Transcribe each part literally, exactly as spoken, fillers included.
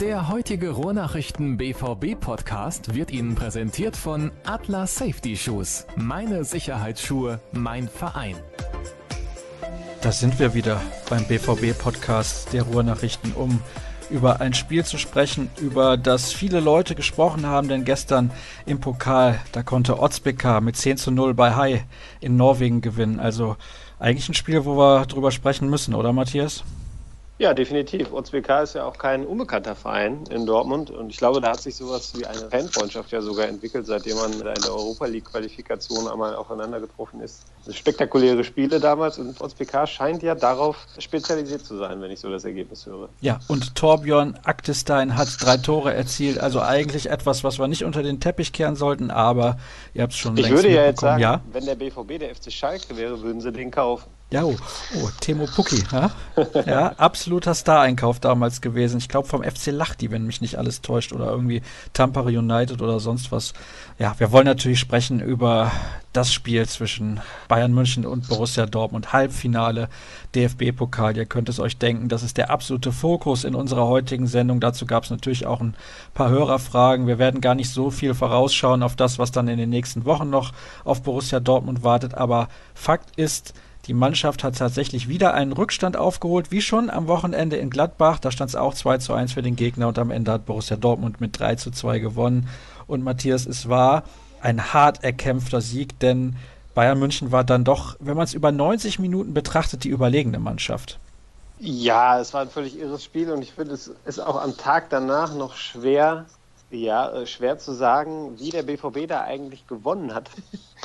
Der heutige Ruhrnachrichten B V B-Podcast wird Ihnen präsentiert von Atlas Safety Shoes. Meine Sicherheitsschuhe, mein Verein. Da sind wir wieder beim B V B-Podcast der Ruhrnachrichten, um über ein Spiel zu sprechen, über das viele Leute gesprochen haben, denn gestern im Pokal, da konnte Otsbekar mit zehn zu null bei Hai in Norwegen gewinnen. Also eigentlich ein Spiel, wo wir drüber sprechen müssen, oder Matthias? Ja, definitiv. Otsbekar ist ja auch kein unbekannter Verein in Dortmund und ich glaube, da hat sich sowas wie eine Fanfreundschaft ja sogar entwickelt, seitdem man in der Europa-League-Qualifikation einmal aufeinander getroffen ist. Spektakuläre Spiele damals und Otsbekar scheint ja darauf spezialisiert zu sein, wenn ich so das Ergebnis höre. Ja, und Torbjörn Aktestein hat drei Tore erzielt, also eigentlich etwas, was wir nicht unter den Teppich kehren sollten, aber ihr habt es schon ich längst würde ja jetzt sagen, ja? wenn der B V B der F C Schalke wäre, würden sie den kaufen. Ja, oh, oh Teemu Pukki, ja? Ja, absoluter Star-Einkauf damals gewesen. Ich glaube vom F C Lahti, wenn mich nicht alles täuscht, oder irgendwie Tampere United oder sonst was. Ja, wir wollen natürlich sprechen über das Spiel zwischen Bayern München und Borussia Dortmund, Halbfinale D F B-Pokal. Ihr könnt es euch denken, das ist der absolute Fokus in unserer heutigen Sendung. Dazu gab es natürlich auch ein paar Hörerfragen. Wir werden gar nicht so viel vorausschauen auf das, was dann in den nächsten Wochen noch auf Borussia Dortmund wartet. Aber Fakt ist, die Mannschaft hat tatsächlich wieder einen Rückstand aufgeholt, wie schon am Wochenende in Gladbach. Da stand es auch zwei zu eins für den Gegner und am Ende hat Borussia Dortmund mit drei zu zwei gewonnen. Und Matthias, es war ein hart erkämpfter Sieg, denn Bayern München war dann doch, wenn man es über neunzig Minuten betrachtet, die überlegene Mannschaft. Ja, es war ein völlig irres Spiel und ich finde, es ist auch am Tag danach noch schwer, ja, schwer zu sagen, wie der B V B da eigentlich gewonnen hat.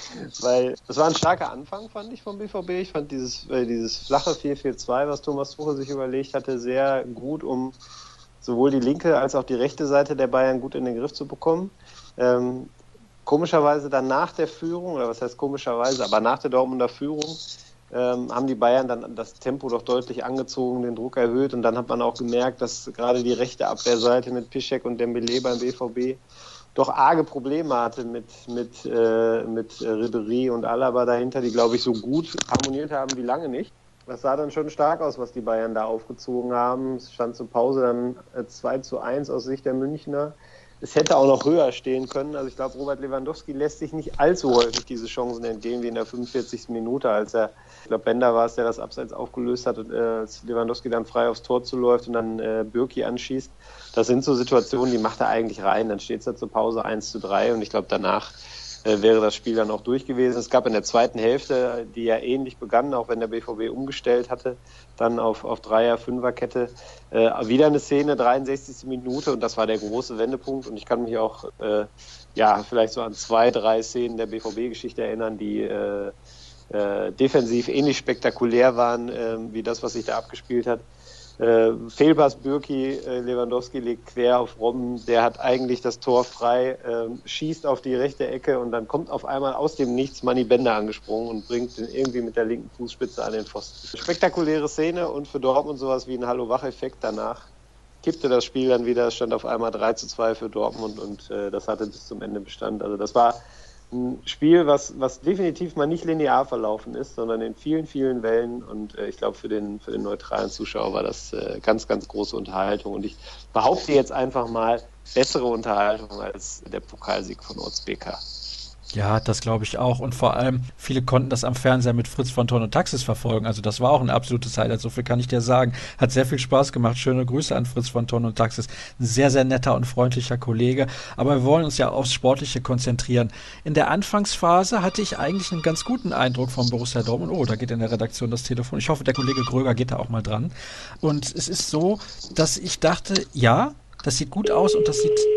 Weil es war ein starker Anfang, fand ich, vom B V B. Ich fand dieses, äh, dieses flache vier vier zwei, was Thomas Tuchel sich überlegt hatte, sehr gut, um sowohl die linke als auch die rechte Seite der Bayern gut in den Griff zu bekommen. Ähm, komischerweise dann nach der Führung, oder was heißt komischerweise, aber nach der Dortmunder Führung, ähm, haben die Bayern dann das Tempo doch deutlich angezogen, den Druck erhöht und dann hat man auch gemerkt, dass gerade die rechte Abwehrseite mit Piszczek und Dembélé beim B V B doch arge Probleme hatte mit, mit, äh, mit Ribéry und Alaba dahinter, die, glaube ich, so gut harmoniert haben wie lange nicht. Das sah dann schon stark aus, was die Bayern da aufgezogen haben. Es stand zur Pause dann zwei zu eins aus Sicht der Münchner. Es hätte auch noch höher stehen können. Also ich glaube, Robert Lewandowski lässt sich nicht allzu häufig diese Chancen entgehen, wie in der fünfundvierzigsten Minute, als er, ich glaube, Bender war es, der das Abseits aufgelöst hat und äh, als Lewandowski dann frei aufs Tor zuläuft und dann äh, Bürki anschießt. Das sind so Situationen, die macht er eigentlich rein. Dann steht es ja zur Pause eins zu drei und ich glaube, danach äh, wäre das Spiel dann auch durch gewesen. Es gab in der zweiten Hälfte, die ja ähnlich begann, auch wenn der B V B umgestellt hatte, dann auf, auf Dreier-Fünfer-Kette, äh, wieder eine Szene, dreiundsechzigste Minute und das war der große Wendepunkt und ich kann mich auch äh, ja vielleicht so an zwei, drei Szenen der B V B-Geschichte erinnern, die äh, äh, defensiv ähnlich spektakulär waren, äh, wie das, was sich da abgespielt hat. Äh, Fehlpass Bürki, äh, Lewandowski legt quer auf Robben, der hat eigentlich das Tor frei, äh, schießt auf die rechte Ecke und dann kommt auf einmal aus dem Nichts Manni Bender angesprungen und bringt den irgendwie mit der linken Fußspitze an den Pfosten. Spektakuläre Szene und für Dortmund sowas wie ein Hallo-Wach-Effekt. Danach kippte das Spiel dann wieder, stand auf einmal drei zu zwei für Dortmund und äh, das hatte bis zum Ende Bestand. Also das war ein Spiel, was, was definitiv mal nicht linear verlaufen ist, sondern in vielen, vielen Wellen und äh, ich glaube, für den, für den neutralen Zuschauer war das äh, ganz, ganz große Unterhaltung und ich behaupte jetzt einfach mal, bessere Unterhaltung als der Pokalsieg von Otsbekar. Ja, das glaube ich auch. Und vor allem, viele konnten das am Fernseher mit Fritz von Thorn und Taxis verfolgen. Also das war auch ein absolutes Highlight. So viel kann ich dir sagen. Hat sehr viel Spaß gemacht. Schöne Grüße an Fritz von Thorn und Taxis. Ein sehr, sehr netter und freundlicher Kollege. Aber wir wollen uns ja aufs Sportliche konzentrieren. In der Anfangsphase hatte ich eigentlich einen ganz guten Eindruck von Borussia Dortmund. Oh, da geht in der Redaktion das Telefon. Ich hoffe, der Kollege Gröger geht da auch mal dran. Und es ist so, dass ich dachte, ja, das sieht gut aus und das sieht...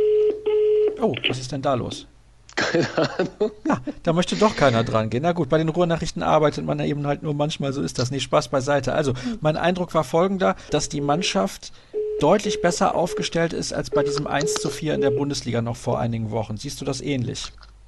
Oh, was ist denn da los? Keine Ahnung. Ja, da möchte doch keiner dran gehen. Na gut, bei den Ruhrnachrichten arbeitet man ja eben halt nur manchmal, so ist das. Nee, Spaß beiseite. Also, mein Eindruck war folgender, dass die Mannschaft deutlich besser aufgestellt ist als bei diesem eins zu vier in der Bundesliga noch vor einigen Wochen. Siehst du das ähnlich?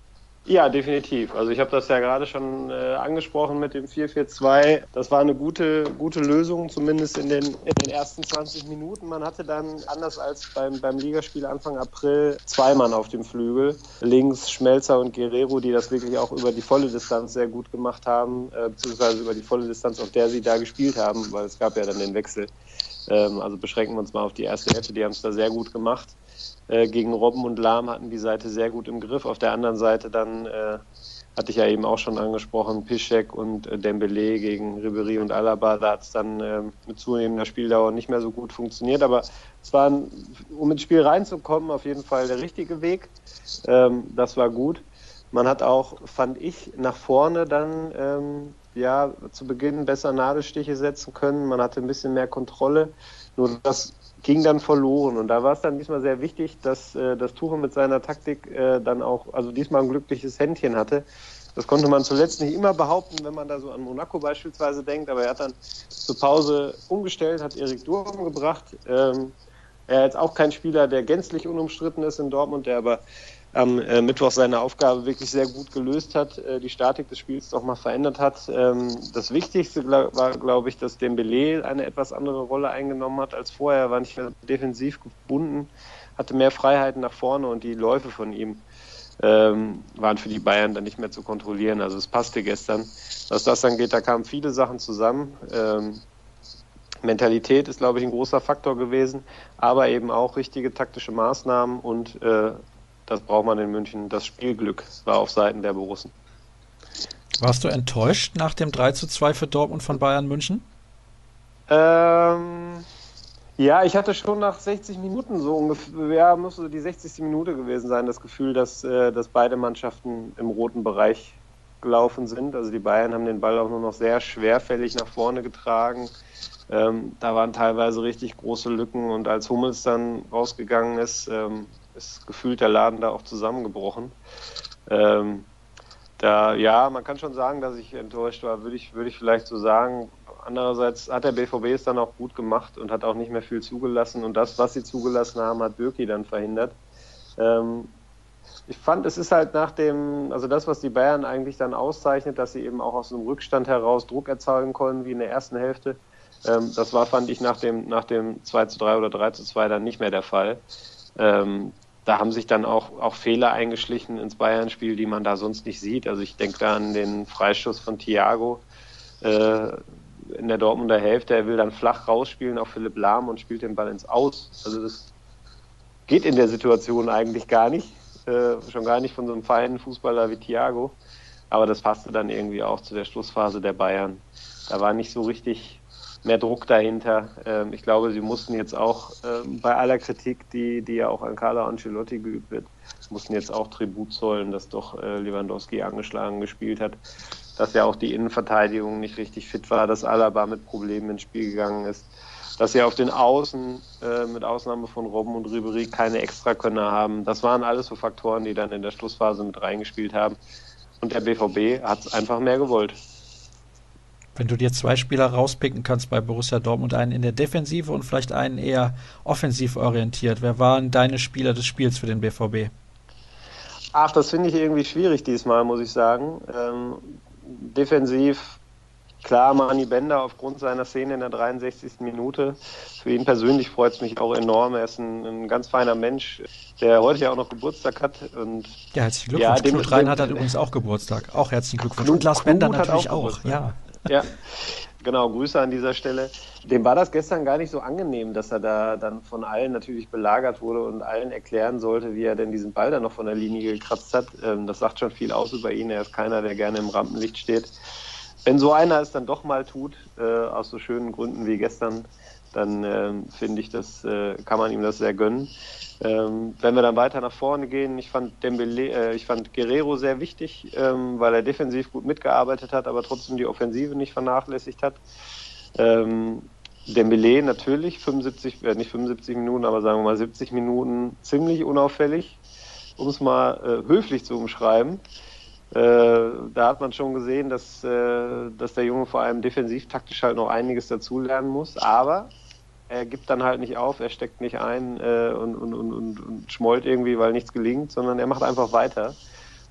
Ja, definitiv. Also ich habe das ja gerade schon äh, angesprochen mit dem vier vier zwei. Das war eine gute, gute Lösung, zumindest in den, in den ersten zwanzig Minuten. Man hatte dann, anders als beim, beim Ligaspiel Anfang April, zwei Mann auf dem Flügel. Links Schmelzer und Guerrero, die das wirklich auch über die volle Distanz sehr gut gemacht haben, äh, beziehungsweise über die volle Distanz, auf der sie da gespielt haben, weil es gab ja dann den Wechsel. Ähm, also beschränken wir uns mal auf die erste Hälfte, die haben es da sehr gut gemacht. Gegen Robben und Lahm hatten die Seite sehr gut im Griff. Auf der anderen Seite dann, äh, hatte ich ja eben auch schon angesprochen, Piszczek und äh, Dembélé gegen Ribéry und Alaba. Da hat es dann äh, mit zunehmender Spieldauer nicht mehr so gut funktioniert. Aber es war, ein, um ins Spiel reinzukommen, auf jeden Fall der richtige Weg. Ähm, das war gut. Man hat auch, fand ich, nach vorne dann ähm, ja, zu Beginn besser Nadelstiche setzen können. Man hatte ein bisschen mehr Kontrolle. Nur das ging dann verloren. Und da war es dann diesmal sehr wichtig, dass äh, das Tuchel mit seiner Taktik äh, dann auch, also diesmal ein glückliches Händchen hatte. Das konnte man zuletzt nicht immer behaupten, wenn man da so an Monaco beispielsweise denkt, aber er hat dann zur Pause umgestellt, hat Erik Durm gebracht. Ähm, er ist auch kein Spieler, der gänzlich unumstritten ist in Dortmund, der aber am äh, Mittwoch seine Aufgabe wirklich sehr gut gelöst hat, äh, die Statik des Spiels doch mal verändert hat. Ähm, das Wichtigste glaub, war, glaube ich, dass Dembélé eine etwas andere Rolle eingenommen hat als vorher. Er war nicht mehr defensiv gebunden, hatte mehr Freiheiten nach vorne und die Läufe von ihm ähm, waren für die Bayern dann nicht mehr zu kontrollieren. Also es passte gestern. Was das angeht, da kamen viele Sachen zusammen. Ähm, Mentalität ist, glaube ich, ein großer Faktor gewesen, aber eben auch richtige taktische Maßnahmen und äh, das braucht man in München. Das Spielglück war auf Seiten der Borussen. Warst du enttäuscht nach dem drei zu zwei für Dortmund von Bayern München? Ähm, ja, ich hatte schon nach sechzig Minuten so ungefähr, ja, müsste die sechzigste Minute gewesen sein, das Gefühl, dass, äh, dass beide Mannschaften im roten Bereich gelaufen sind. Also die Bayern haben den Ball auch nur noch sehr schwerfällig nach vorne getragen. Ähm, da waren teilweise richtig große Lücken und als Hummels dann rausgegangen ist, ähm, ist gefühlt der Laden da auch zusammengebrochen. Ähm, da, ja, man kann schon sagen, dass ich enttäuscht war, würde ich, würde ich vielleicht so sagen. Andererseits hat der B V B es dann auch gut gemacht und hat auch nicht mehr viel zugelassen. Und das, was sie zugelassen haben, hat Bürki dann verhindert. Ähm, ich fand, es ist halt nach dem, also das, was die Bayern eigentlich dann auszeichnet, dass sie eben auch aus einem Rückstand heraus Druck erzeugen konnten, wie in der ersten Hälfte. Ähm, das war, fand ich, nach dem, nach dem zwei zu drei oder drei zu zwei dann nicht mehr der Fall. Ähm, da haben sich dann auch, auch Fehler eingeschlichen ins Bayern-Spiel, die man da sonst nicht sieht. Also ich denke da an den Freistoß von Thiago äh, in der Dortmunder Hälfte. Er will dann flach rausspielen auf Philipp Lahm und spielt den Ball ins Aus. Also das geht in der Situation eigentlich gar nicht. Äh, schon gar nicht von so einem feinen Fußballer wie Thiago. Aber das passte dann irgendwie auch zu der Schlussphase der Bayern. Da war nicht so richtig mehr Druck dahinter. Ähm, ich glaube, sie mussten jetzt auch ähm, bei aller Kritik, die, die ja auch an Carlo Ancelotti geübt wird, mussten jetzt auch Tribut zollen, dass doch äh, Lewandowski angeschlagen gespielt hat, dass ja auch die Innenverteidigung nicht richtig fit war, dass Alaba mit Problemen ins Spiel gegangen ist, dass sie auf den Außen, äh, mit Ausnahme von Robben und Ribéry, keine Extrakönner haben. Das waren alles so Faktoren, die dann in der Schlussphase mit reingespielt haben. Und der B V B hat es einfach mehr gewollt. Wenn du dir zwei Spieler rauspicken kannst bei Borussia Dortmund, einen in der Defensive und vielleicht einen eher offensiv orientiert, wer waren deine Spieler des Spiels für den B V B? Ach, das finde ich irgendwie schwierig diesmal, muss ich sagen. Ähm, defensiv, klar, Mani Bender aufgrund seiner Szene in der dreiundsechzigsten Minute. Für ihn persönlich freut es mich auch enorm. Er ist ein, ein ganz feiner Mensch, der heute ja auch noch Geburtstag hat. Und ja, herzlichen Glückwunsch. Ja, Knut Reinhardt hat übrigens auch Geburtstag. Auch herzlichen Glückwunsch. Knut, und Lars Bender Knut natürlich auch. auch. Ja. Ja, genau, Grüße an dieser Stelle. Dem war das gestern gar nicht so angenehm, dass er da dann von allen natürlich belagert wurde und allen erklären sollte, wie er denn diesen Ball dann noch von der Linie gekratzt hat. Das sagt schon viel aus über ihn. Er ist keiner, der gerne im Rampenlicht steht. Wenn so einer es dann doch mal tut, aus so schönen Gründen wie gestern, dann finde ich, das kann man ihm das sehr gönnen. Ähm, wenn wir dann weiter nach vorne gehen, ich fand Dembélé, äh, ich fand Guerrero sehr wichtig, ähm, weil er defensiv gut mitgearbeitet hat, aber trotzdem die Offensive nicht vernachlässigt hat. Ähm, Dembélé natürlich, fünfundsiebzig, äh, nicht fünfundsiebzig Minuten, aber sagen wir mal siebzig Minuten, ziemlich unauffällig, um es mal äh, höflich zu umschreiben. Äh, da hat man schon gesehen, dass, äh, dass der Junge vor allem defensiv taktisch halt noch einiges dazulernen muss, aber er gibt dann halt nicht auf, er steckt nicht ein äh, und, und, und, und schmollt irgendwie, weil nichts gelingt, sondern er macht einfach weiter.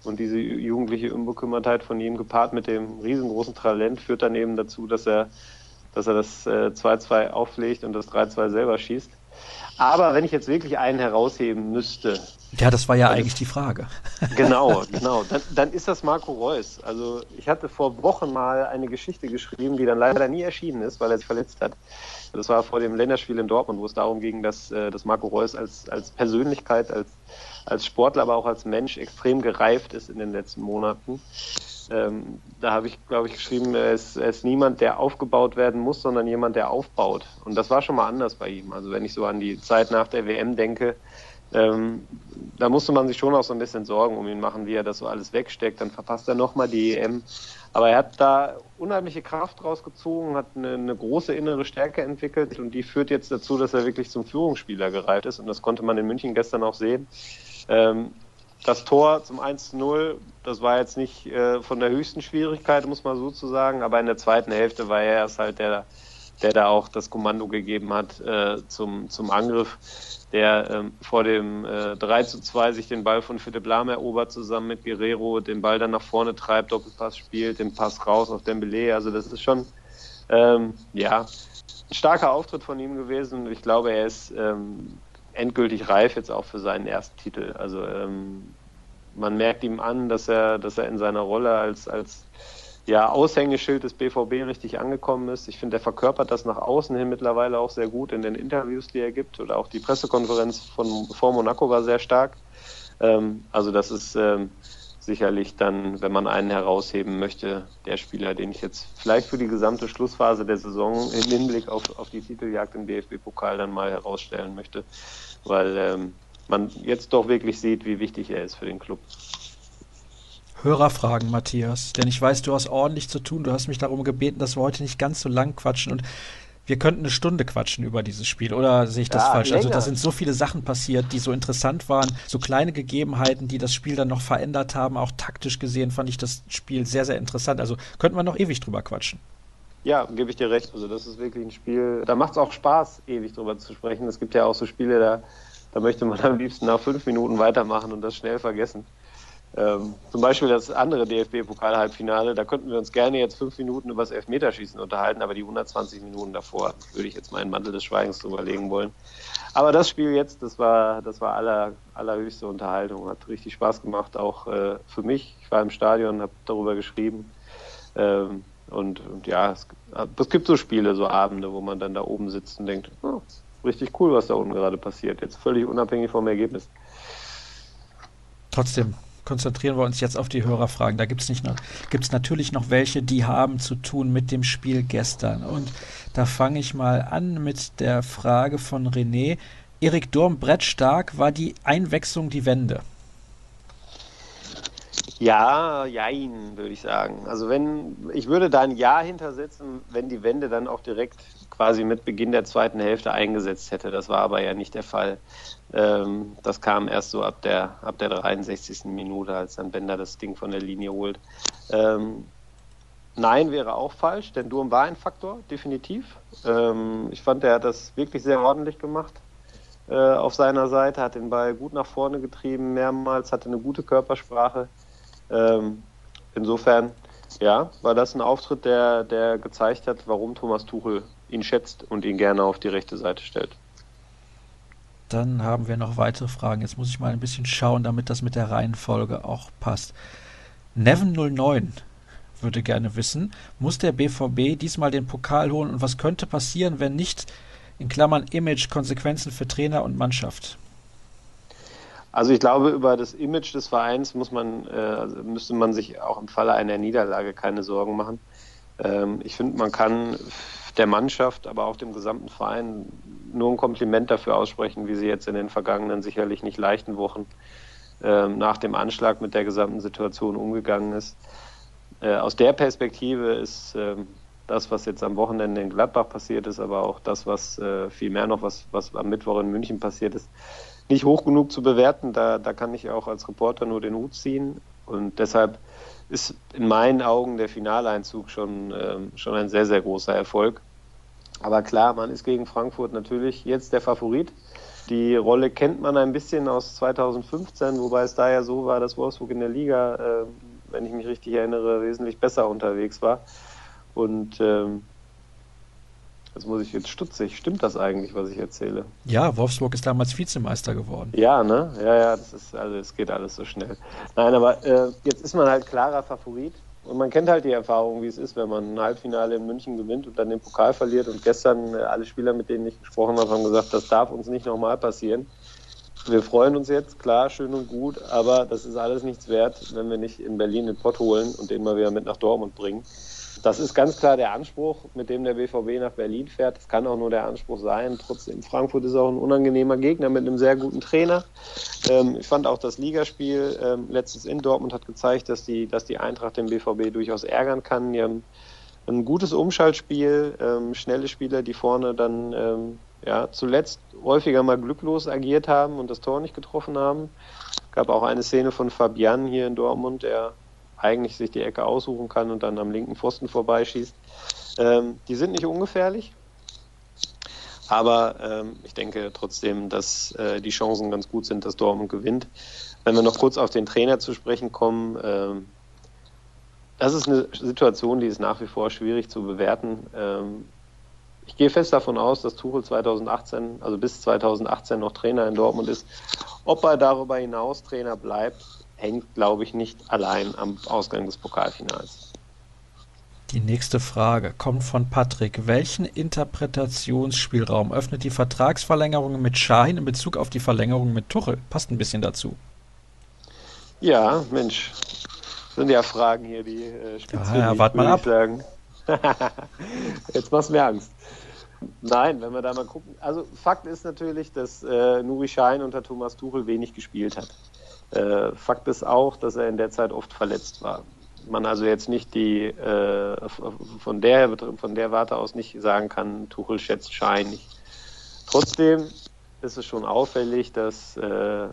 Und diese jugendliche Unbekümmertheit von ihm gepaart mit dem riesengroßen Talent führt dann eben dazu, dass er, dass er das äh, zwei zwei auflegt und das drei zwei selber schießt. Aber wenn ich jetzt wirklich einen herausheben müsste... Ja, das war ja eigentlich die Frage. Genau, genau. Dann, dann ist das Marco Reus. Also ich hatte vor Wochen mal eine Geschichte geschrieben, die dann leider nie erschienen ist, weil er sich verletzt hat. Das war vor dem Länderspiel in Dortmund, wo es darum ging, dass, dass Marco Reus als, als Persönlichkeit, als, als Sportler, aber auch als Mensch extrem gereift ist in den letzten Monaten. Ähm, da habe ich, glaube ich, geschrieben, er ist, er ist niemand, der aufgebaut werden muss, sondern jemand, der aufbaut. Und das war schon mal anders bei ihm. Also wenn ich so an die Zeit nach der W M denke, ähm, da musste man sich schon auch so ein bisschen Sorgen um ihn machen, wie er das so alles wegsteckt. Dann verpasst er nochmal die E M. Aber er hat da unheimliche Kraft rausgezogen, hat eine, eine große innere Stärke entwickelt und die führt jetzt dazu, dass er wirklich zum Führungsspieler gereift ist. Und das konnte man in München gestern auch sehen. Ähm, Das Tor zum eins zu null, das war jetzt nicht äh, von der höchsten Schwierigkeit, muss man so zu sagen, aber in der zweiten Hälfte war er erst halt der, der da auch das Kommando gegeben hat äh, zum, zum Angriff, der ähm, vor dem äh, drei zu zwei sich den Ball von Philipp Lahm erobert, zusammen mit Guerrero, den Ball dann nach vorne treibt, Doppelpass spielt, den Pass raus auf Dembélé, also das ist schon, ähm, ja, ein starker Auftritt von ihm gewesen und ich glaube, er ist ähm, endgültig reif jetzt auch für seinen ersten Titel. Also ähm, man merkt ihm an, dass er, dass er in seiner Rolle als, als ja, Aushängeschild des B V B richtig angekommen ist. Ich finde, er verkörpert das nach außen hin mittlerweile auch sehr gut in den Interviews, die er gibt. Oder auch die Pressekonferenz von vor Monaco war sehr stark. Ähm, also das ist ähm, sicherlich dann, wenn man einen herausheben möchte, der Spieler, den ich jetzt vielleicht für die gesamte Schlussphase der Saison im Hinblick auf, auf die Titeljagd im D F B-Pokal dann mal herausstellen möchte, weil ähm, man jetzt doch wirklich sieht, wie wichtig er ist für den Club. Hörerfragen, Matthias, denn ich weiß, du hast ordentlich zu tun. Du hast mich darum gebeten, dass wir heute nicht ganz so lang quatschen und wir könnten eine Stunde quatschen über dieses Spiel, oder sehe ich das ja, falsch? Länger. Also da sind so viele Sachen passiert, die so interessant waren, so kleine Gegebenheiten, die das Spiel dann noch verändert haben. Auch taktisch gesehen fand ich das Spiel sehr, sehr interessant. Also könnten wir noch ewig drüber quatschen. Ja, gebe ich dir recht. Also das ist wirklich ein Spiel, da macht es auch Spaß, ewig drüber zu sprechen. Es gibt ja auch so Spiele, da, da möchte man am liebsten nach fünf Minuten weitermachen und das schnell vergessen. Ähm, zum Beispiel das andere D F B-Pokal-Halbfinale, da könnten wir uns gerne jetzt fünf Minuten über das Elfmeterschießen unterhalten, aber die hundertzwanzig Minuten davor würde ich jetzt meinen Mantel des Schweigens drüber legen wollen. Aber das Spiel jetzt, das war, das war aller, allerhöchste Unterhaltung, hat richtig Spaß gemacht, auch äh, für mich. Ich war im Stadion, habe darüber geschrieben. Ähm, und, und ja, es, es gibt so Spiele, so Abende, wo man dann da oben sitzt und denkt, oh, richtig cool, was da unten gerade passiert. Jetzt völlig unabhängig vom Ergebnis. Trotzdem konzentrieren wir uns jetzt auf die Hörerfragen. Da gibt es nicht noch, gibt's natürlich noch welche, die haben zu tun mit dem Spiel gestern. Und da fange ich mal an mit der Frage von René. Erik Durm, brettstark, war die Einwechslung die Wende? Ja, jein, würde ich sagen. Also wenn, ich würde da ein Ja hintersetzen, wenn die Wende dann auch direkt quasi mit Beginn der zweiten Hälfte eingesetzt hätte. Das war aber ja nicht der Fall. Ähm, das kam erst so ab der, ab der dreiundsechzigsten Minute, als dann Bender das Ding von der Linie holt. Ähm, nein, wäre auch falsch, denn Durm war ein Faktor, definitiv. Ähm, ich fand, er hat das wirklich sehr ordentlich gemacht äh, auf seiner Seite, hat den Ball gut nach vorne getrieben, mehrmals, hatte eine gute Körpersprache. Ähm, insofern, ja, war das ein Auftritt, der, der gezeigt hat, warum Thomas Tuchel ihn schätzt und ihn gerne auf die rechte Seite stellt. Dann haben wir noch weitere Fragen. Jetzt muss ich mal ein bisschen schauen, damit das mit der Reihenfolge auch passt. Neven null neun würde gerne wissen, muss der B V B diesmal den Pokal holen und was könnte passieren, wenn nicht, in Klammern Image, Konsequenzen für Trainer und Mannschaft? Also ich glaube, über das Image des Vereins muss man, äh, müsste man sich auch im Falle einer Niederlage keine Sorgen machen. Ähm, ich finde, man kann der Mannschaft, aber auch dem gesamten Verein nur ein Kompliment dafür aussprechen, wie sie jetzt in den vergangenen, sicherlich nicht leichten Wochen äh, nach dem Anschlag mit der gesamten Situation umgegangen ist. Äh, aus der Perspektive ist äh, das, was jetzt am Wochenende in Gladbach passiert ist, aber auch das, was äh, viel mehr noch, was, was am Mittwoch in München passiert ist, nicht hoch genug zu bewerten. Da, da kann ich auch als Reporter nur den Hut ziehen. Und deshalb ist in meinen Augen der Finaleinzug schon, ähm, schon ein sehr, sehr großer Erfolg. Aber klar, man ist gegen Frankfurt natürlich jetzt der Favorit. Die Rolle kennt man ein bisschen aus zweitausendfünfzehn, wobei es da ja so war, dass Wolfsburg in der Liga, äh, wenn ich mich richtig erinnere, wesentlich besser unterwegs war. Und ähm, jetzt muss ich jetzt stutzig. Stimmt das eigentlich, was ich erzähle? Ja, Wolfsburg ist damals Vizemeister geworden. Ja, ne? Ja, ja, das ist, also es geht alles so schnell. Nein, aber äh, jetzt ist man halt klarer Favorit. Und man kennt halt die Erfahrung, wie es ist, wenn man ein Halbfinale in München gewinnt und dann den Pokal verliert. Und gestern äh, alle Spieler, mit denen ich gesprochen habe, haben gesagt, das darf uns nicht nochmal passieren. Wir freuen uns jetzt, klar, schön und gut, aber das ist alles nichts wert, wenn wir nicht in Berlin den Pott holen und den mal wieder mit nach Dortmund bringen. Das ist ganz klar der Anspruch, mit dem der B V B nach Berlin fährt. Das kann auch nur der Anspruch sein. Trotzdem, Frankfurt ist auch ein unangenehmer Gegner mit einem sehr guten Trainer. Ähm, ich fand auch das Ligaspiel ähm, letztens in Dortmund hat gezeigt, dass die, dass die Eintracht den B V B durchaus ärgern kann. Die haben ein gutes Umschaltspiel, ähm, schnelle Spieler, die vorne dann ähm, ja, zuletzt häufiger mal glücklos agiert haben und das Tor nicht getroffen haben. Es gab auch eine Szene von Fabian hier in Dortmund, der eigentlich sich die Ecke aussuchen kann und dann am linken Pfosten vorbeischießt. Ähm, die sind nicht ungefährlich, aber ähm, ich denke trotzdem, dass äh, die Chancen ganz gut sind, dass Dortmund gewinnt. Wenn wir noch kurz auf den Trainer zu sprechen kommen, ähm, das ist eine Situation, die ist nach wie vor schwierig zu bewerten. Ähm, ich gehe fest davon aus, dass Tuchel zweitausendachtzehn, also bis zweitausendachtzehn noch Trainer in Dortmund ist. Ob er darüber hinaus Trainer bleibt, hängt, glaube ich, nicht allein am Ausgang des Pokalfinals. Die nächste Frage kommt von Patrick. Welchen Interpretationsspielraum öffnet die Vertragsverlängerung mit Şahin in Bezug auf die Verlängerung mit Tuchel? Passt ein bisschen dazu. Ja, Mensch, das sind ja Fragen hier, die äh, spitzen, ja, ja, wart mal ab. Sagen. Jetzt machst du mir Angst. Nein, wenn wir da mal gucken. Also Fakt ist natürlich, dass äh, Nuri Şahin unter Thomas Tuchel wenig gespielt hat. Äh, Fakt ist auch, dass er in der Zeit oft verletzt war. Man also jetzt nicht die äh, von der von der Warte aus nicht sagen kann, Tuchel schätzt Şahin nicht. Trotzdem ist es schon auffällig, dass äh,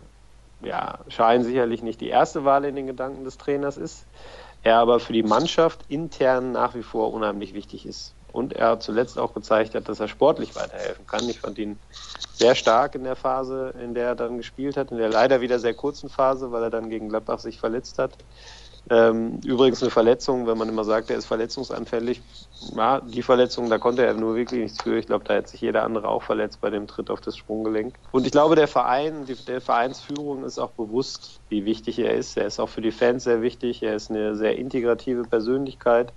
ja, Şahin sicherlich nicht die erste Wahl in den Gedanken des Trainers ist, er aber für die Mannschaft intern nach wie vor unheimlich wichtig ist. Und er zuletzt auch gezeigt hat, dass er sportlich weiterhelfen kann. Ich fand ihn sehr stark in der Phase, in der er dann gespielt hat, in der leider wieder sehr kurzen Phase, weil er dann gegen Gladbach sich verletzt hat. Ähm, übrigens eine Verletzung, wenn man immer sagt, er ist verletzungsanfällig. Ja, die Verletzung, da konnte er nur wirklich nichts für. Ich glaube, da hätte sich jeder andere auch verletzt bei dem Tritt auf das Sprunggelenk. Und ich glaube, der Verein, die der Vereinsführung ist auch bewusst, wie wichtig er ist. Er ist auch für die Fans sehr wichtig. Er ist eine sehr integrative Persönlichkeit,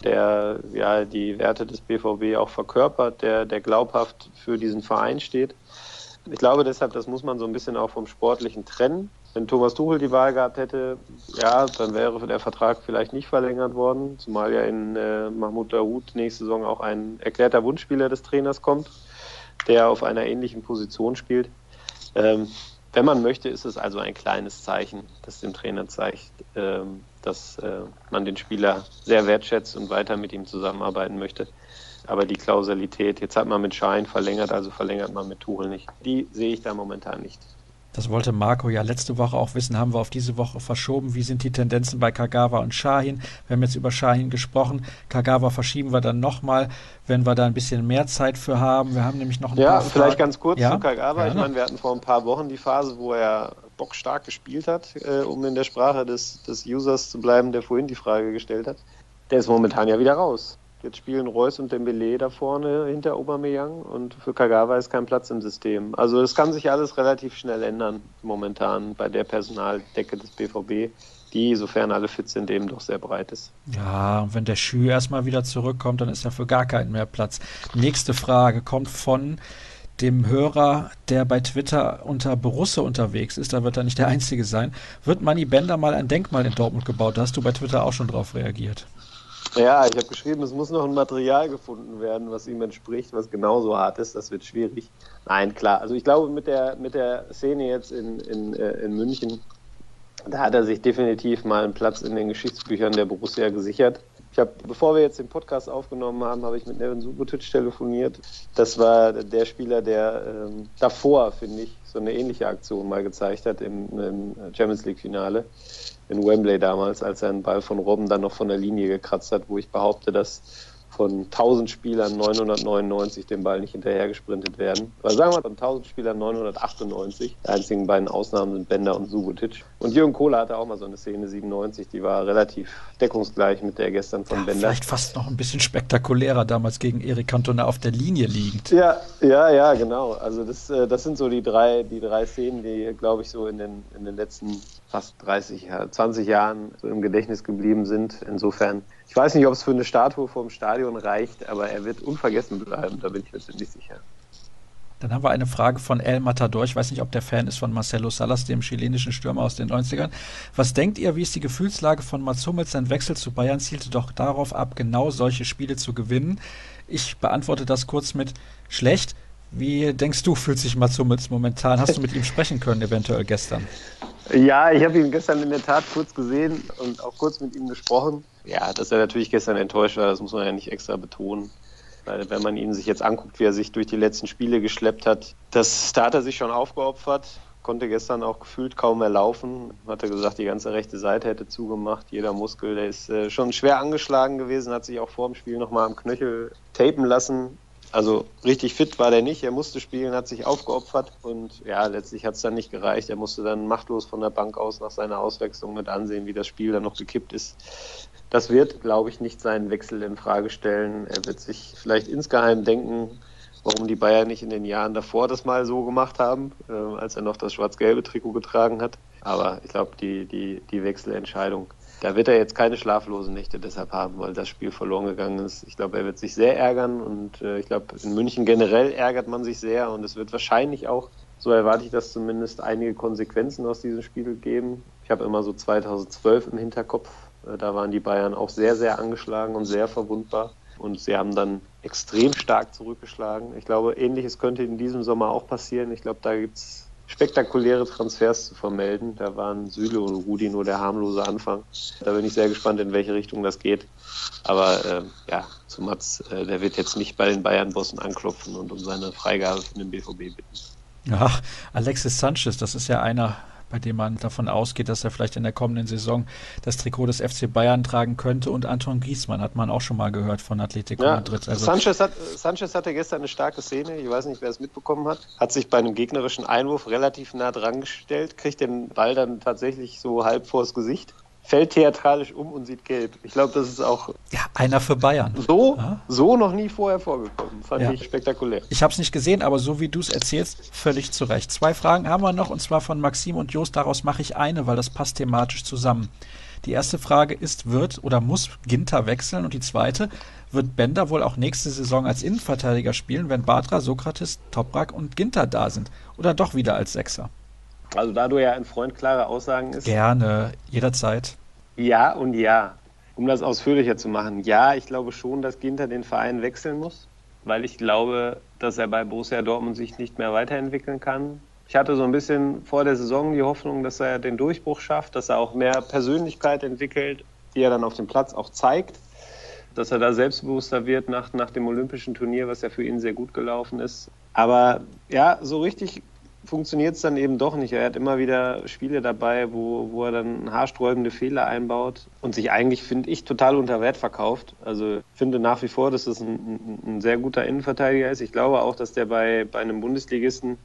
der ja die Werte des B V B auch verkörpert, der, der glaubhaft für diesen Verein steht. Ich glaube deshalb, das muss man so ein bisschen auch vom Sportlichen trennen. Wenn Thomas Tuchel die Wahl gehabt hätte, ja, dann wäre der Vertrag vielleicht nicht verlängert worden, zumal ja in äh, Mahmoud Dahoud nächste Saison auch ein erklärter Wunschspieler des Trainers kommt, der auf einer ähnlichen Position spielt. Ähm, wenn man möchte, ist es also ein kleines Zeichen, das dem Trainer zeigt, ähm, dass äh, man den Spieler sehr wertschätzt und weiter mit ihm zusammenarbeiten möchte. Aber die Klausalität, jetzt hat man mit Şahin verlängert, also verlängert man mit Tuchel nicht. Die sehe ich da momentan nicht. Das wollte Marco ja letzte Woche auch wissen, haben wir auf diese Woche verschoben. Wie sind die Tendenzen bei Kagawa und Şahin? Wir haben jetzt über Şahin gesprochen. Kagawa verschieben wir dann nochmal, wenn wir da ein bisschen mehr Zeit für haben. Wir haben nämlich noch ein ja, paar vielleicht Fragen. ganz kurz ja? zu Kagawa. Gerne. Ich meine, wir hatten vor ein paar Wochen die Phase, wo er bockstark gespielt hat, äh, um in der Sprache des, des Users zu bleiben, der vorhin die Frage gestellt hat. Der ist momentan ja wieder raus. Jetzt spielen Reus und Dembélé da vorne hinter Aubameyang und für Kagawa ist kein Platz im System. Also es kann sich alles relativ schnell ändern momentan bei der Personaldecke des B V B, die, sofern alle fit sind, eben doch sehr breit ist. Ja, und wenn der Schü erstmal wieder zurückkommt, dann ist ja für gar keinen mehr Platz. Nächste Frage kommt von dem Hörer, der bei Twitter unter Borusse unterwegs ist, da wird er nicht der Einzige sein. Wird Manni Bender mal ein Denkmal in Dortmund gebaut? Da hast du bei Twitter auch schon drauf reagiert. Ja, ich habe geschrieben, es muss noch ein Material gefunden werden, was ihm entspricht, was genauso hart ist. Das wird schwierig. Nein, klar. Also ich glaube, mit der mit der Szene jetzt in, in, in München, da hat er sich definitiv mal einen Platz in den Geschichtsbüchern der Borussia gesichert. Ich habe, bevor wir jetzt den Podcast aufgenommen haben, habe ich mit Neven Subotic telefoniert. Das war der Spieler, der ähm, davor, finde ich, so eine ähnliche Aktion mal gezeigt hat im, im Champions League Finale in Wembley damals, als er einen Ball von Robben dann noch von der Linie gekratzt hat, wo ich behaupte, dass von tausend Spielern neunhundertneunundneunzig den Ball nicht hinterher gesprintet werden. Weil sagen wir von tausend Spielern neunhundertachtundneunzig. Die einzigen beiden Ausnahmen sind Bender und Subotic. Und Jürgen Kohler hatte auch mal so eine Szene siebenundneunzig, die war relativ deckungsgleich mit der gestern von ja, Bender. Vielleicht fast noch ein bisschen spektakulärer, damals gegen Eric Cantona auf der Linie liegend. Ja, ja, ja, genau. Also das, das sind so die drei, die drei Szenen, die, glaube ich, so in den, in den letzten fast dreißig, zwanzig Jahren so im Gedächtnis geblieben sind. Insofern, ich weiß nicht, ob es für eine Statue vor dem Stadion reicht, aber er wird unvergessen bleiben, da bin ich mir ziemlich sicher. Dann haben wir eine Frage von El Matador. Ich weiß nicht, ob der Fan ist von Marcelo Salas, dem chilenischen Stürmer aus den neunzigern. Was denkt ihr, wie ist die Gefühlslage von Mats Hummels? Sein Wechsel zu Bayern zielte doch darauf ab, genau solche Spiele zu gewinnen. Ich beantworte das kurz mit schlecht. Wie denkst du, fühlt sich Mats Hummels momentan? Hast du mit ihm sprechen können, eventuell gestern? Ja, ich habe ihn gestern in der Tat kurz gesehen und auch kurz mit ihm gesprochen. Ja, dass er natürlich gestern enttäuscht war, das muss man ja nicht extra betonen. Weil wenn man ihn sich jetzt anguckt, wie er sich durch die letzten Spiele geschleppt hat, das, da hat er sich schon aufgeopfert, konnte gestern auch gefühlt kaum mehr laufen. Hat er gesagt, die ganze rechte Seite hätte zugemacht, jeder Muskel, der ist äh, schon schwer angeschlagen gewesen, hat sich auch vor dem Spiel nochmal am Knöchel tapen lassen. Also richtig fit war der nicht, er musste spielen, hat sich aufgeopfert und ja, letztlich hat es dann nicht gereicht. Er musste dann machtlos von der Bank aus nach seiner Auswechslung mit ansehen, wie das Spiel dann noch gekippt ist. Das wird, glaube ich, nicht seinen Wechsel in Frage stellen. Er wird sich vielleicht insgeheim denken, warum die Bayern nicht in den Jahren davor das mal so gemacht haben, äh, als er noch das schwarz-gelbe Trikot getragen hat. Aber ich glaube, die, die, die Wechselentscheidung, da wird er jetzt keine schlaflosen Nächte deshalb haben, weil das Spiel verloren gegangen ist. Ich glaube, er wird sich sehr ärgern und äh, ich glaube, in München generell ärgert man sich sehr und es wird wahrscheinlich auch, so erwarte ich das zumindest, einige Konsequenzen aus diesem Spiel geben. Ich habe immer so zweitausendzwölf im Hinterkopf. Äh, da waren die Bayern auch sehr, sehr angeschlagen und sehr verwundbar und sie haben dann extrem stark zurückgeschlagen. Ich glaube, Ähnliches könnte in diesem Sommer auch passieren. Ich glaube, da gibt es spektakuläre Transfers zu vermelden. Da waren Süle und Rudi nur der harmlose Anfang. Da bin ich sehr gespannt, in welche Richtung das geht. Aber äh, ja, zu Mats, äh, der wird jetzt nicht bei den Bayern-Bossen anklopfen und um seine Freigabe für den B V B bitten. Ja, Alexis Sanchez, das ist ja einer, bei dem man davon ausgeht, dass er vielleicht in der kommenden Saison das Trikot des F C Bayern tragen könnte. Und Anton Griezmann hat man auch schon mal gehört von Atletico ja, Madrid. Also Sanchez, hat, Sanchez hatte gestern eine starke Szene, ich weiß nicht, wer es mitbekommen hat, hat sich bei einem gegnerischen Einwurf relativ nah dran gestellt, kriegt den Ball dann tatsächlich so halb vors Gesicht, fällt theatralisch um und sieht gelb. Ich glaube, das ist auch ja, einer für Bayern. So, ja? so noch nie vorher vorgekommen. Fand ja. ich spektakulär. Ich habe es nicht gesehen, aber so wie du es erzählst, völlig zu Recht. Zwei Fragen haben wir noch, und zwar von Maxim und Jost. Daraus mache ich eine, weil das passt thematisch zusammen. Die erste Frage ist, wird oder muss Ginter wechseln? Und die zweite, wird Bender wohl auch nächste Saison als Innenverteidiger spielen, wenn Bartra, Sokrates, Toprak und Ginter da sind? Oder doch wieder als Sechser? Also da du ja ein Freund klarer Aussagen ist. Gerne, jederzeit. Ja und ja. Um das ausführlicher zu machen. Ja, ich glaube schon, dass Ginter den Verein wechseln muss, weil ich glaube, dass er bei Borussia Dortmund sich nicht mehr weiterentwickeln kann. Ich hatte so ein bisschen vor der Saison die Hoffnung, dass er den Durchbruch schafft, dass er auch mehr Persönlichkeit entwickelt, die er dann auf dem Platz auch zeigt, dass er da selbstbewusster wird nach, nach dem Olympischen Turnier, was ja für ihn sehr gut gelaufen ist. Aber ja, so richtig funktioniert es dann eben doch nicht. Er hat immer wieder Spiele dabei, wo, wo er dann haarsträubende Fehler einbaut und sich eigentlich, finde ich, total unter Wert verkauft. Also ich finde nach wie vor, dass es ein, ein, ein sehr guter Innenverteidiger ist. Ich glaube auch, dass der bei, bei einem Bundesligisten,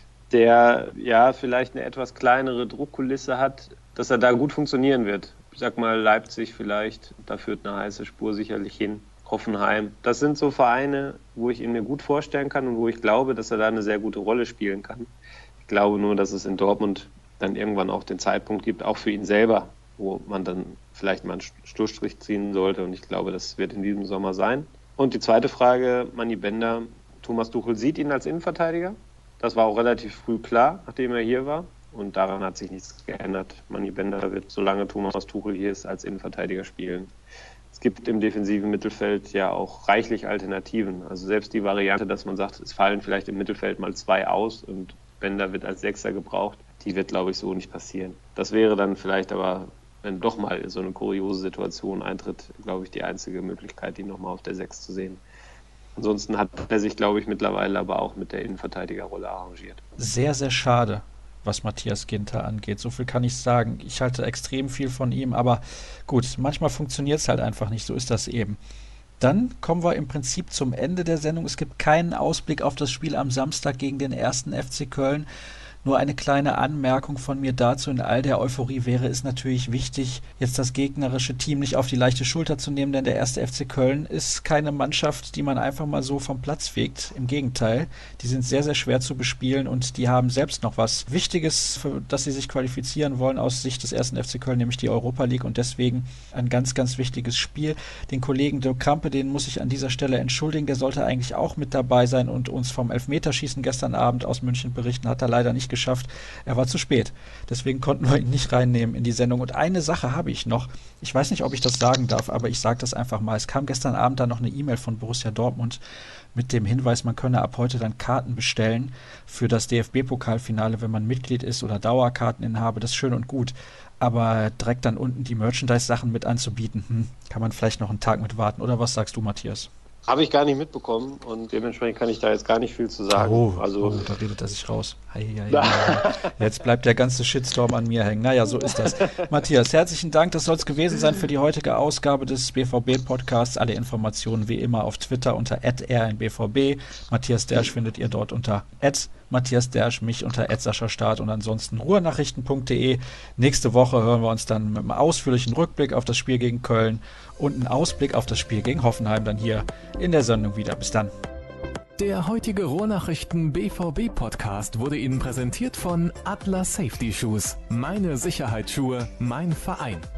der ja vielleicht eine etwas kleinere Druckkulisse hat, dass er da gut funktionieren wird. Ich sag mal Leipzig vielleicht, da führt eine heiße Spur sicherlich hin. Hoffenheim. Das sind so Vereine, wo ich ihn mir gut vorstellen kann und wo ich glaube, dass er da eine sehr gute Rolle spielen kann. Ich glaube nur, dass es in Dortmund dann irgendwann auch den Zeitpunkt gibt, auch für ihn selber, wo man dann vielleicht mal einen Schlussstrich ziehen sollte. Und ich glaube, das wird in diesem Sommer sein. Und die zweite Frage, Manni Bender. Thomas Tuchel sieht ihn als Innenverteidiger. Das war auch relativ früh klar, nachdem er hier war. Und daran hat sich nichts geändert. Manni Bender wird, solange Thomas Tuchel hier ist, als Innenverteidiger spielen. Es gibt im defensiven Mittelfeld ja auch reichlich Alternativen. Also selbst die Variante, dass man sagt, es fallen vielleicht im Mittelfeld mal zwei aus und Bender wird als Sechser gebraucht, die wird, glaube ich, so nicht passieren. Das wäre dann vielleicht aber, wenn doch mal so eine kuriose Situation eintritt, glaube ich, die einzige Möglichkeit, ihn nochmal auf der Sechs zu sehen. Ansonsten hat er sich, glaube ich, mittlerweile aber auch mit der Innenverteidigerrolle arrangiert. Sehr, sehr schade, was Matthias Ginter angeht. So viel kann ich sagen. Ich halte extrem viel von ihm, aber gut, manchmal funktioniert es halt einfach nicht. So ist das eben. Dann kommen wir im Prinzip zum Ende der Sendung. Es gibt keinen Ausblick auf das Spiel am Samstag gegen den ersten F C Köln. Nur eine kleine Anmerkung von mir dazu. In all der Euphorie wäre es natürlich wichtig, jetzt das gegnerische Team nicht auf die leichte Schulter zu nehmen, denn der erste F C Köln ist keine Mannschaft, die man einfach mal so vom Platz fegt. Im Gegenteil, die sind sehr, sehr schwer zu bespielen und die haben selbst noch was Wichtiges, für das sie sich qualifizieren wollen aus Sicht des ersten F C Köln, nämlich die Europa League, und deswegen ein ganz, ganz wichtiges Spiel. Den Kollegen Dirk Krampe, den muss ich an dieser Stelle entschuldigen, der sollte eigentlich auch mit dabei sein und uns vom Elfmeterschießen gestern Abend aus München berichten, hat er leider nicht geschafft. Er war zu spät. Deswegen konnten wir ihn nicht reinnehmen in die Sendung. Und eine Sache habe ich noch. Ich weiß nicht, ob ich das sagen darf, aber ich sage das einfach mal. Es kam gestern Abend dann noch eine E-Mail von Borussia Dortmund mit dem Hinweis, man könne ab heute dann Karten bestellen für das D F B-Pokalfinale, wenn man Mitglied ist oder Dauerkarteninhaber. Das ist schön und gut. Aber direkt dann unten die Merchandise-Sachen mit anzubieten, hm, kann man vielleicht noch einen Tag mit warten. Oder was sagst du, Matthias? Habe ich gar nicht mitbekommen und dementsprechend kann ich da jetzt gar nicht viel zu sagen. Oh, also, oh da redet er sich raus. Hei, hei, hei. Jetzt bleibt der ganze Shitstorm an mir hängen. Naja, so ist das. Matthias, herzlichen Dank. Das soll es gewesen sein für die heutige Ausgabe des B V B-Podcasts. Alle Informationen wie immer auf Twitter unter at r n b v b. Matthias Dersch findet ihr dort unter at Matthias Dersch, mich unter at Sascha Staat und ansonsten ruhrnachrichten punkt de. Nächste Woche hören wir uns dann mit einem ausführlichen Rückblick auf das Spiel gegen Köln und einen Ausblick auf das Spiel gegen Hoffenheim dann hier in der Sendung wieder. Bis dann. Der heutige Ruhrnachrichten B V B-Podcast wurde Ihnen präsentiert von Adler Safety Shoes. Meine Sicherheitsschuhe, mein Verein.